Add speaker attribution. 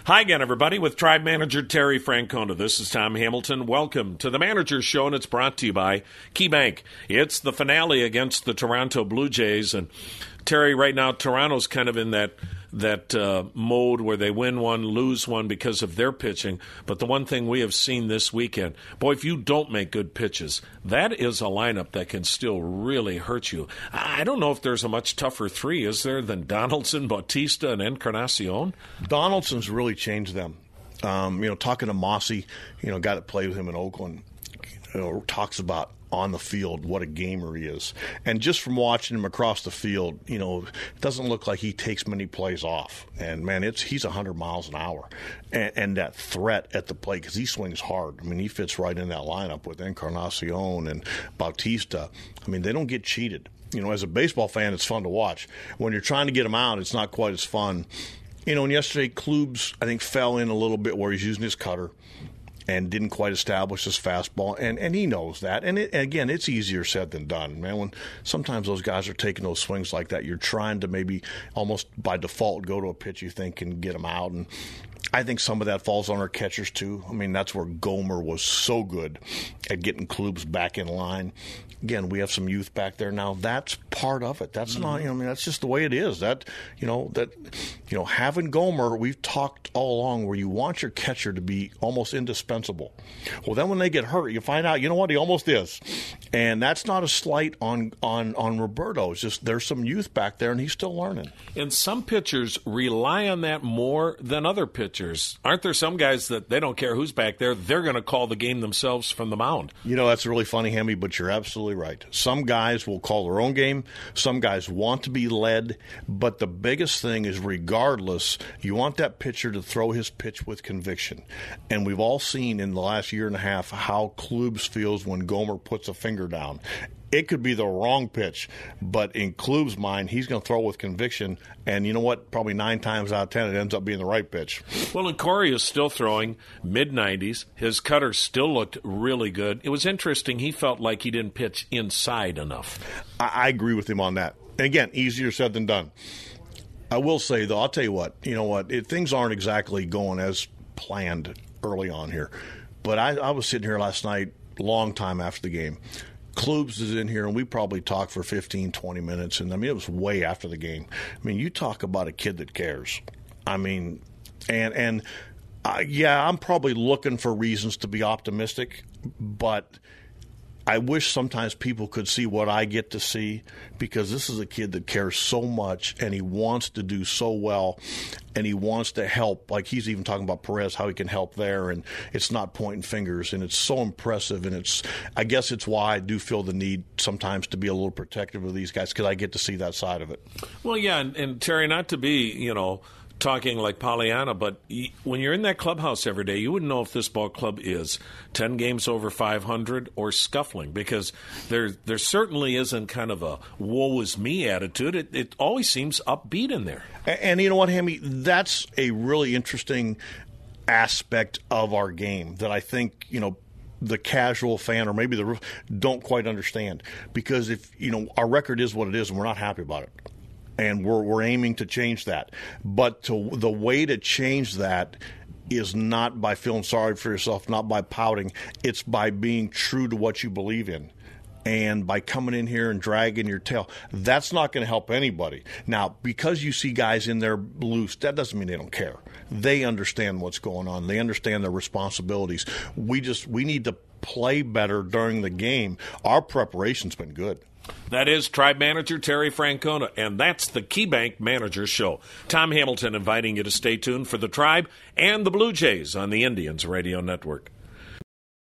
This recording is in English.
Speaker 1: Hi again, everybody, with Tribe Manager Terry Francona. This is Tom Hamilton. Welcome to the Manager's Show, and it's brought to you by KeyBank. It's the finale against the Toronto Blue Jays, and Terry, right now, Toronto's kind of in that mode where they win one, lose one because of their pitching. But the one thing we have seen this weekend, boy, if you don't make good pitches, that is a lineup that can still really hurt you. I don't know if there's a much tougher three, is there, than Donaldson, Bautista, and Encarnacion?
Speaker 2: Donaldson's really changed them. Talking to Mossy, guy that played with him in Oakland, talks about on the field what a gamer he is. And just from watching him across the field, it doesn't look like he takes many plays off. And, man, he's 100 miles an hour. And that threat at the plate, because he swings hard. I mean, he fits right in that lineup with Encarnacion and Bautista. I mean, they don't get cheated. As a baseball fan, it's fun to watch. When you're trying to get him out, it's not quite as fun. And yesterday, Klubs, I think, fell in a little bit where he's using his cutter and didn't quite establish his fastball, and he knows that. And again, it's easier said than done, man. When sometimes those guys are taking those swings like that, you're trying to maybe almost by default go to a pitch you think can get them out. And I think some of that falls on our catchers too. I mean, that's where Gomer was so good at getting Klubs back in line. Again, we have some youth back there now. That's part of it. That's not, that's just the way it is. Having Gomer, we've talked all along where you want your catcher to be almost indispensable. Well, then when they get hurt, you find out, he almost is. And that's not a slight on Roberto. It's just there's some youth back there, and he's still learning.
Speaker 1: And some pitchers rely on that more than other pitchers. Aren't there some guys that they don't care who's back there, they're going to call the game themselves from the mound?
Speaker 2: That's really funny, Hemi, but you're absolutely right. Some guys will call their own game. Some guys want to be led. But the biggest thing is, regardless, you want that pitcher to throw his pitch with conviction. And we've all seen in the last year and a half how Klubs feels when Gomer puts a finger down. It could be the wrong pitch, but in Klub's mind, he's going to throw with conviction. And you know what? Probably 9 times out of 10, it ends up being the right pitch.
Speaker 1: Well, and Corey is still throwing mid-90s. His cutter still looked really good. It was interesting. He felt like he didn't pitch inside enough.
Speaker 2: I agree with him on that. And again, easier said than done. I will say, though, I'll tell you what. Things aren't exactly going as planned early on here. But I was sitting here last night, long time after the game. Klubs is in here, and we probably talked for 15, 20 minutes. And, it was way after the game. You talk about a kid that cares. I'm probably looking for reasons to be optimistic, but I wish sometimes people could see what I get to see, because this is a kid that cares so much, and he wants to do so well, and he wants to help. Like, he's even talking about Perez, how he can help there, and it's not pointing fingers, and it's so impressive. And I guess it's why I do feel the need sometimes to be a little protective of these guys, because I get to see that side of it.
Speaker 1: Well, yeah, and Terry, not to be, talking like Pollyanna, but when you're in that clubhouse every day, you wouldn't know if this ball club is 10 games over 500 or scuffling, because there certainly isn't kind of a woe is me attitude. It always seems upbeat in there.
Speaker 2: And you know what, Hammy? That's a really interesting aspect of our game that I think, the casual fan or maybe don't quite understand. Because if, our record is what it is and we're not happy about it. And we're aiming to change that. But the way to change that is not by feeling sorry for yourself, not by pouting. It's by being true to what you believe in. And by coming in here and dragging your tail, that's not going to help anybody. Now, because you see guys in there loose, that doesn't mean they don't care. They understand what's going on. They understand their responsibilities. We need to play better during the game. Our preparation's been good.
Speaker 1: That is Tribe Manager Terry Francona, and that's the KeyBank Manager Show. Tom Hamilton inviting you to stay tuned for the Tribe and the Blue Jays on the Indians Radio Network.